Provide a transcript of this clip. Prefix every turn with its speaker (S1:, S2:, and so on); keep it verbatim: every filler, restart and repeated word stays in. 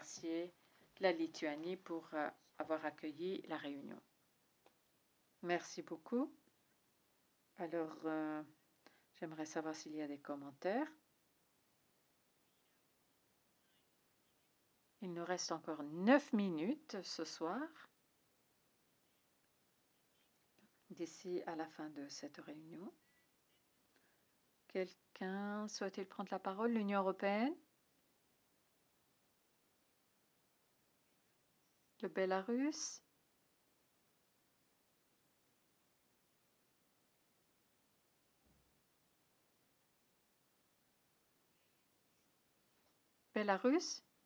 S1: remercier la Lituanie pour euh, avoir accueilli la réunion. Merci beaucoup. Alors, euh, j'aimerais savoir s'il y a des commentaires. Il nous reste encore neuf minutes ce soir, d'ici à la fin de cette réunion. Quelqu'un souhaite-t-il prendre la parole? L'Union européenne? Le Bélarus? Bélarus?